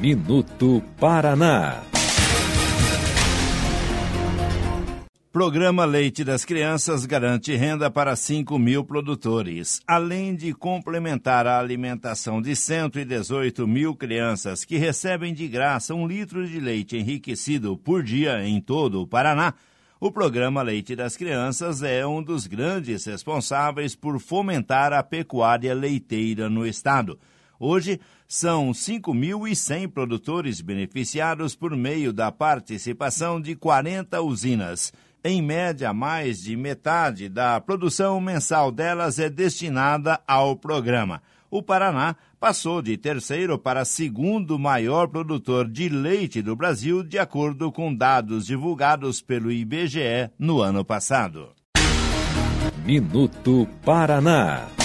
Minuto Paraná. Programa Leite das Crianças garante renda para 5 mil produtores. Além de complementar a alimentação de 118 mil crianças que recebem de graça 1 litro de leite enriquecido por dia em todo o Paraná, o programa Leite das Crianças é um dos grandes responsáveis por fomentar a pecuária leiteira no estado. Hoje, são 5.100 produtores beneficiados por meio da participação de 40 usinas. Em média, mais de metade da produção mensal delas é destinada ao programa. O Paraná passou de terceiro para segundo maior produtor de leite do Brasil, de acordo com dados divulgados pelo IBGE no ano passado. Minuto Paraná.